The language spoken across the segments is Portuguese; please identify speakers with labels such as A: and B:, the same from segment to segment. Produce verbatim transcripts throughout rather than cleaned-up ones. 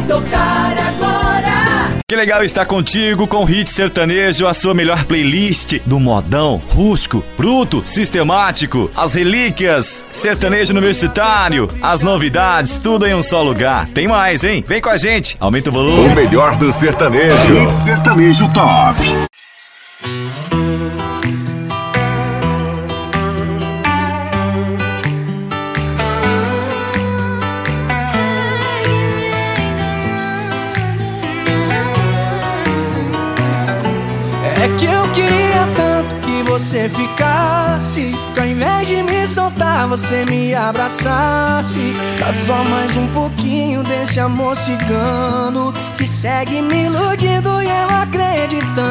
A: tocar agora.
B: Que legal estar contigo com Hit Sertanejo, a sua melhor playlist do modão, rústico, bruto, sistemático, as relíquias, sertanejo universitário, as novidades, tudo em um só lugar. Tem mais, hein? Vem com a gente, aumenta o volume.
C: O melhor do sertanejo. Hit Sertanejo Top.
D: É que eu queria tanto que você ficasse, que ao invés de me soltar você me abraçasse. Dá só mais um pouquinho desse amor cigano que segue me iludindo e eu acreditando.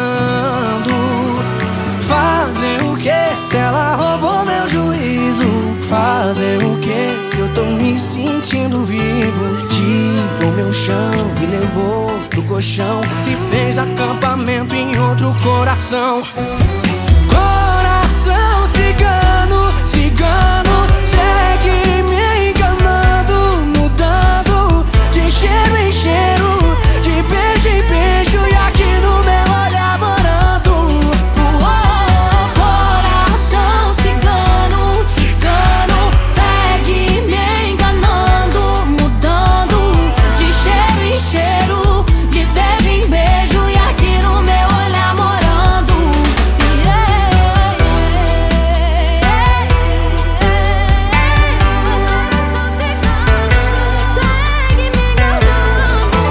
D: Fazer o que se ela roubou meu juízo? Fazer o que se eu tô me sentindo vivo? Tirou meu chão, me levou pro colchão e fez acampamento em outro coração. Coração cigano, cigano, segue me enganando, mudando de cheiro em cheiro, de beijo em beijo e aqui no meu olhar morando.
E: Uou, coração cigano, cigano, segue me enganando, mudando de cheiro em cheiro, de beijo em beijo e aqui no meu olhar morando. Segue me enganando.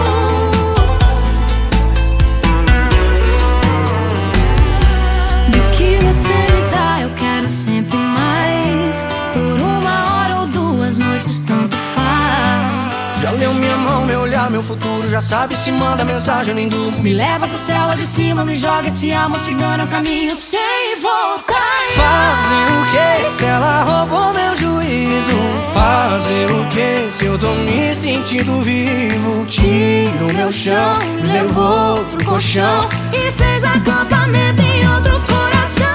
E: Do que você me dá eu quero sempre mais. Por uma hora ou duas noites tanto faz.
D: Já leu minha mão, meu olhar, meu futuro, já sabe se manda mensagem, eu nem durmo.
E: Me leva pro céu lá de cima, me joga esse amor cigano, é um caminho sem voltar.
D: Fazer o que se ela roubou meu juízo? Fazer o que se eu tô me sentindo vivo? Tirou meu chão, me levou pro colchão
E: E fez acampamento em outro coração.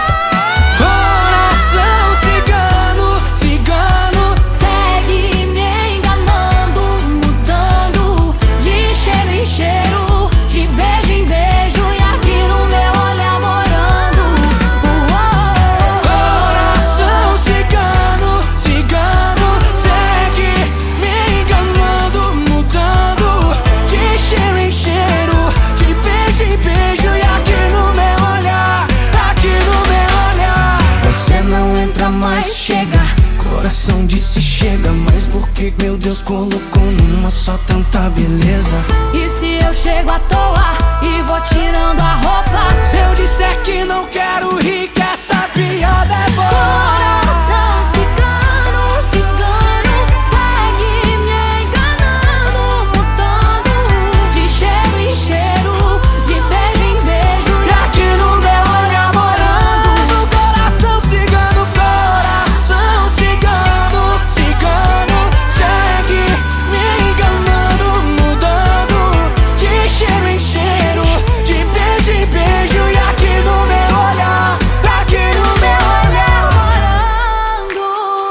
D: Coração cigano, cigano,
E: Segue me enganando, mudando de cheiro em cheiro, de beijo em beijo e aqui no meu olhar morando. Uou.
D: coração cigano, cigano, segue me enganando, mudando de cheiro em cheiro, de beijo em beijo e aqui no meu olhar, aqui no meu olhar. Você não entra mais, chega. Coração disse chega, mas por que meu Deus colocou numa só tanta beleza?
E: E se eu chego à toa e vou tirando a roupa?
D: Se eu disser que não quero rir, que essa piada é boa.
E: Coração cigano, cigano, segue me enganando, mudando de cheiro em cheiro, de beijo em beijo
D: E aqui no meu olhar morando. Coração cigano, coração cigano, cigano, segue me enganando, mudando de cheiro em cheiro, de beijo em beijo e aqui no meu olhar, aqui no meu olhar
E: morando.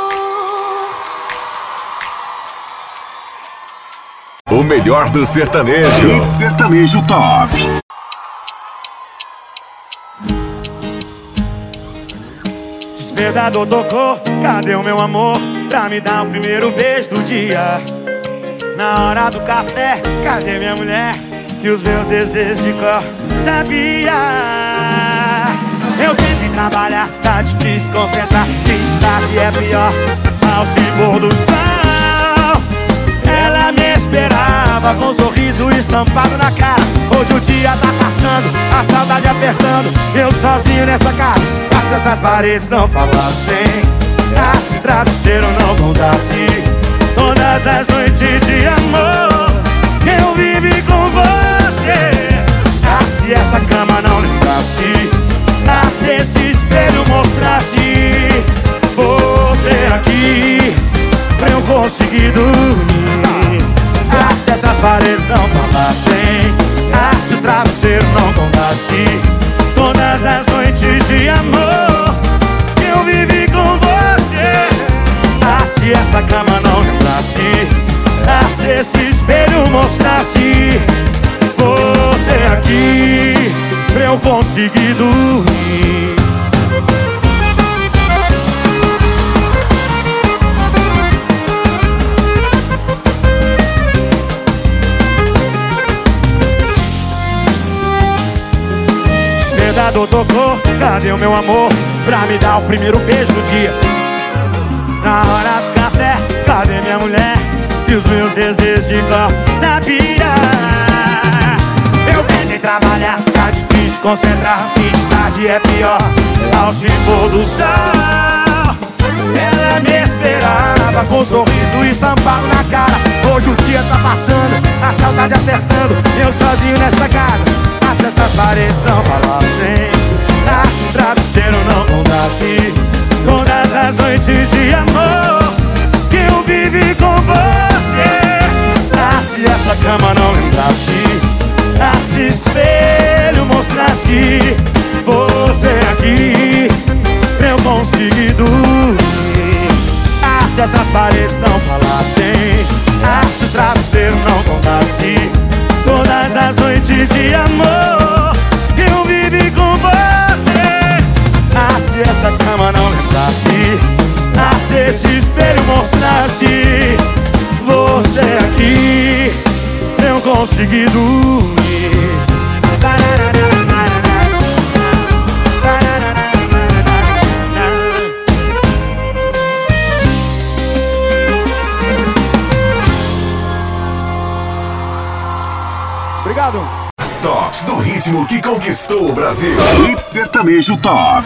C: O melhor do sertanejo. Hit Sertanejo Top.
F: Despertador tocou, cadê o meu amor? Pra me dar o primeiro beijo do dia. Na hora do café, cadê minha mulher? Que os meus desejos de cor sabia. Eu tento trabalhar, tá difícil concentrar. Triste tarde é pior, ao se pôr do sol. Ela me esperava com um sorriso estampado na cara. Hoje o dia tá passando, a saudade apertando. Eu sozinho nessa casa, se essas paredes não falassem, ah, se travesseiro não contasse todas as noites de amor que eu vivi com você. Ah, se essa cama não lembrasse, ah, se esse espelho mostrasse você aqui pra eu conseguir dormir. Ah, se essas paredes não falassem, ah, se o travesseiro não contasse todas as noites de amor que eu vivi com você. Ah, se essa cama não lembrasse, ah, se esse espelho mostrasse despertador tocou. Cadê o meu amor pra me dar o primeiro beijo do dia? Na hora do café, cadê minha mulher? E os meus desejos de cor, sabia? Eu tentei trabalhar, tá difícil concentrar. Fim de tarde é pior, ao se pôr do sol. Ela me esperava com um sorriso estampado na cara. Hoje o dia tá passando, a saudade apertando. Eu sozinho nessa casa, mas essas paredes não falassem. Nasce travesseiro não contasse todas as noites de amor que eu vivi com você. Ah, se essa cama não lembrasse, ah, se espelho mostrasse você aqui, eu consegui dormir. Ah, se essas paredes não falassem, ah, se o travesseiro não contasse todas as noites de amor que eu vivi com você. Ah, se essa cama não lembrasse, ah, se esse espelho mostrasse você aqui, eu consegui dormir. Obrigado.
C: As tops do ritmo que conquistou o Brasil. Hit Sertanejo Top.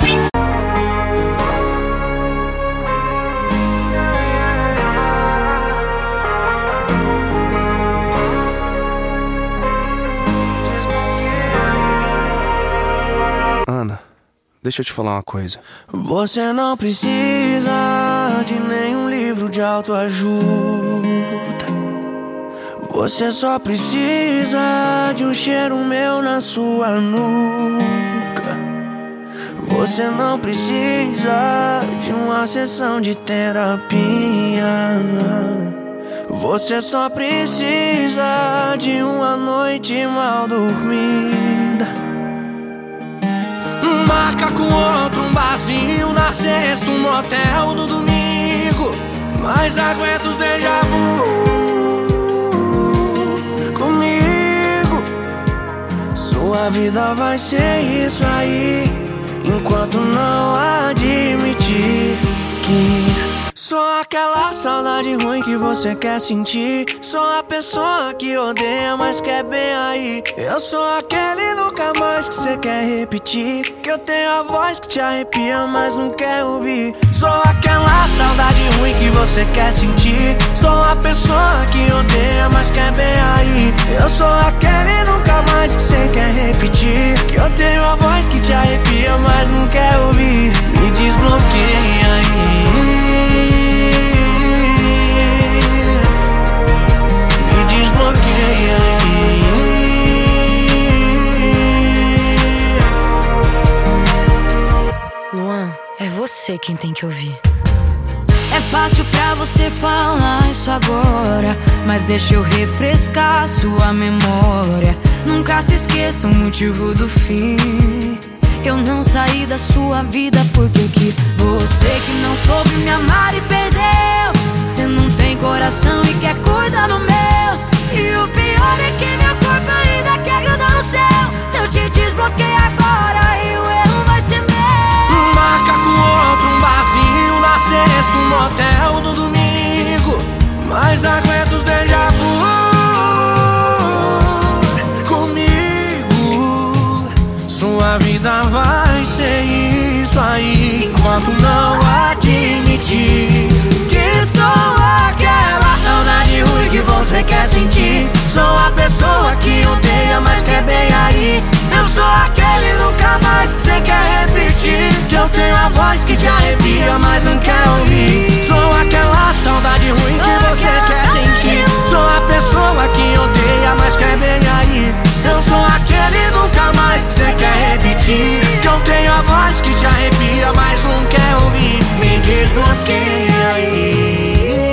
G: Ana, deixa eu te falar uma coisa.
D: Você não precisa de nenhum livro de autoajuda. Você só precisa de um cheiro meu na sua nuca. Você não precisa de uma sessão de terapia. Você só precisa de uma noite mal dormida. Marca com outro um barzinho na sexta, um motel no domingo. Mas aguenta os déjà vu comigo. Sua vida vai ser isso aí, enquanto não admitir que sou aquela saudade ruim que você quer sentir. Sou a pessoa que odeia, mas quer bem aí. Eu sou aquele nunca mais que você quer repetir, que eu tenho a voz que te arrepia, mas não quer ouvir. Sou aquela saudade ruim que você quer sentir. Sou a pessoa que odeia, mas quer bem aí. Eu sou aquele nunca mais que você quer repetir, que eu tenho a voz que te arrepia, mas não quer ouvir. Me desbloqueia aí. Desbloqueia aí.
E: Luan, é você quem tem que ouvir. É fácil pra você falar isso agora, mas deixa eu refrescar sua memória. Nunca se esqueça o motivo do fim. Eu não saí da sua vida porque eu quis. Você que não soube me amar e perdeu. Você não tem coração e quer cuidar do meu. E o pior é que meu corpo ainda quer grudar no céu. Se eu te desbloqueio agora, e o erro vai ser meu.
D: Marca com outro um barzinho na sexta, um motel no domingo. Mas aguenta os déjà vu comigo. Sua vida vai ser isso aí, enquanto não admitir que sou aquela saudade ruim que você quer sentir. Sou a pessoa que odeia, mas quer bem aí. Eu sou aquele nunca mais que você quer repetir, que eu tenho a voz que te arrepia, mas não quer ouvir. Sou aquela saudade ruim que você quer sentir. Sou a pessoa que odeia, mas quer bem aí. Eu sou aquele nunca mais que você quer repetir, que eu tenho a voz que te arrepia, mas não quer ouvir. Me desbloqueia aí.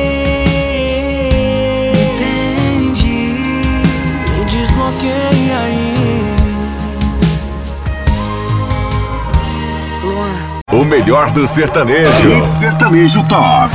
D: Desbloqueia aí.
E: Luan.
C: O melhor do sertanejo. Hit Sertanejo Top.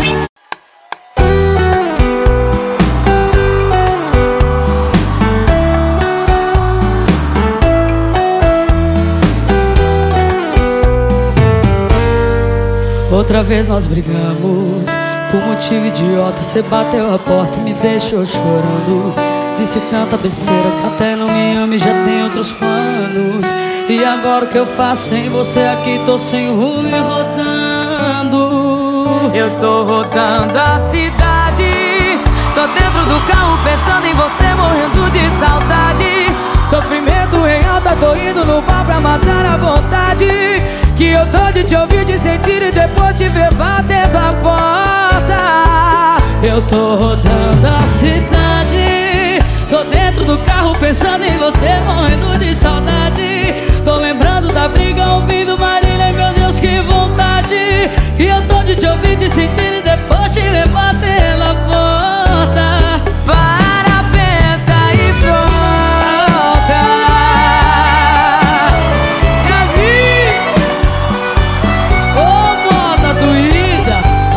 H: Outra vez nós brigamos, por motivo idiota. Cê bateu a porta e me deixou chorando. Disse tanta besteira que até não me ama e já tem outros planos. E agora o que eu faço sem você aqui? Tô sem rumo e rodando.
D: Eu tô rodando a cidade, tô dentro do carro pensando em você, morrendo de saudade. Sofrimento em alta, tô indo no bar pra matar a vontade. Que eu tô de te ouvir, de sentir e depois te ver batendo a porta.
H: Eu tô rodando a cidade, tô dentro do carro pensando em você, morrendo de saudade. Tô lembrando da briga, ouvindo Marília, meu Deus, que vontade. E eu tô de te ouvir, de sentir e depois te ver batendo a porta.
D: Para, pensa e volta.
H: Yasmin, ô moda doída.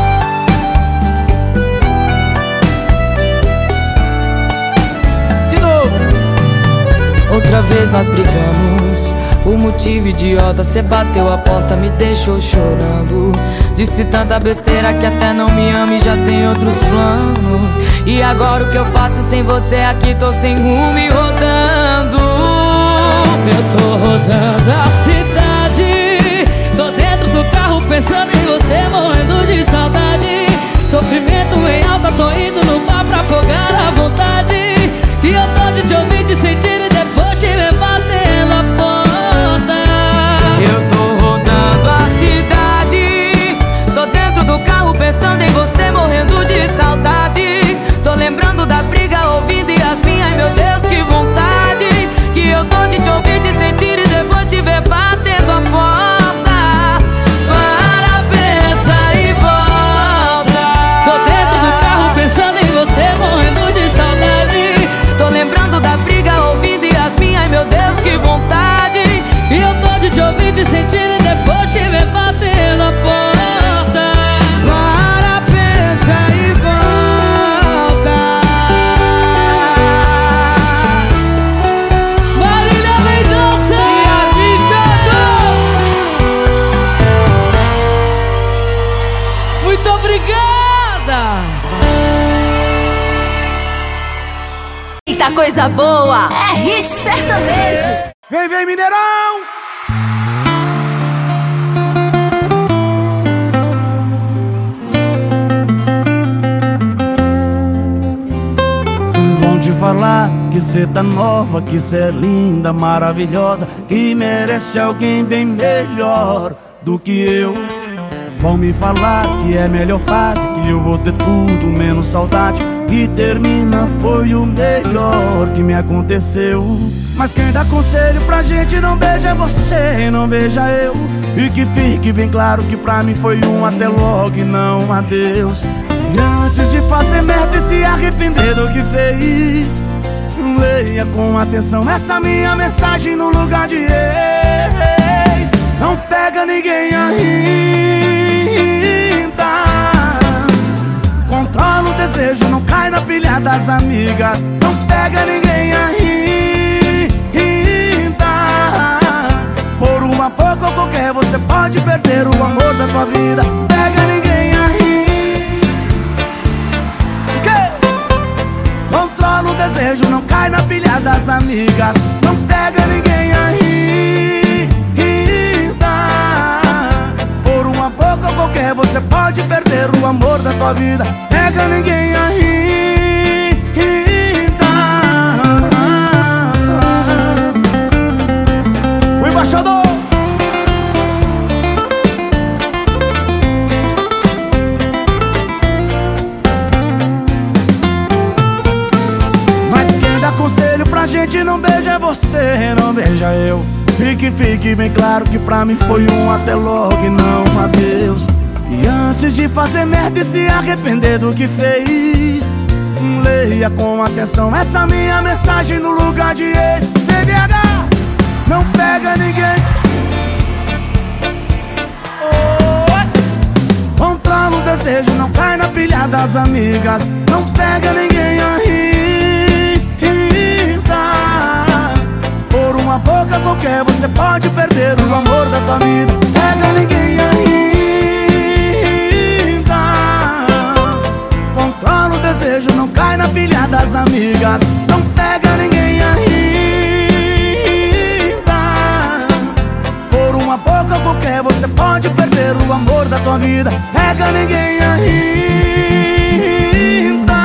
D: De novo. Outra vez nós brigamos, o motivo idiota. Cê bateu a porta, me deixou chorando. Disse tanta besteira que até não me ama e já tem outros planos. E agora o que eu faço sem você aqui? Tô sem rumo e rodando.
H: Eu tô rodando a cidade, tô dentro do carro pensando em você, morrendo de saudade. Sofrimento em alta, tô indo no bar pra afogar a vontade. E eu tô de te ouvir, te sentir e depois te ver batendo a porta.
D: Eu tô rodando a cidade, tô dentro do carro pensando em você, morrendo de saudade. Tô lembrando da briga, ouvindo Yasmin, ai meu Deus, que vontade. Que eu tô de te ouvir, te sentir e depois te ver batendo a porta. Para, pensa e volta.
H: Tô dentro do carro pensando em você, morrendo de saudade.
D: Tô lembrando da briga, ouvindo Yasmin, ai meu Deus, que vontade.
H: E eu tô de te ouvir, te sentir e depois te ver batendo a porta.
D: Para, pensa e volta.
H: Marília Mendonça,
D: Yasmin Santos.
H: muito obrigada.
E: Eita coisa boa, é hit sertanejo.
F: Vem, vem, Mineirão! Vão te falar que cê tá nova, que cê é linda, maravilhosa, que merece alguém bem melhor do que eu. Vão me falar que é melhor fase, que eu vou ter tudo menos saudade, que termina foi o melhor que me aconteceu. Mas quem dá conselho pra gente não beija você, não beija eu. E que fique bem claro que pra mim foi um até logo e não um adeus. E antes de fazer merda e se arrepender do que fez, leia com atenção essa minha mensagem no lugar de ex. Não pega ninguém ainda, controla o desejo, não cai na pilha das amigas. Não pega ninguém ainda, por uma pouco ou qualquer você pode perder o amor da tua vida. Pega ninguém ainda, o quê? Controla o desejo, não cai na pilha das amigas. Não pega ninguém ainda, por uma pouco ou qualquer você pode perder o amor da tua vida. Pega ninguém ainda. O embaixador. Mas quem dá conselho pra gente não beija você, não beija eu. E que fique bem claro que pra mim foi um até logo e não um adeus. E antes de fazer merda e se arrepender do que fez, leia com atenção essa minha mensagem no lugar de ex. V B H, não pega ninguém. Oh, controla o desejo, não cai na pilha das amigas. Não pega ninguém ainda, por uma boca qualquer você pode perder o amor da tua vida. Pega ninguém ainda, amigas. Não pega ninguém ainda. Por uma boca qualquer você pode perder o amor da tua vida. Pega ninguém ainda.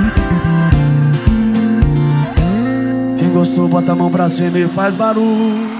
F: Quem gostou bota a mão pra cima e faz barulho.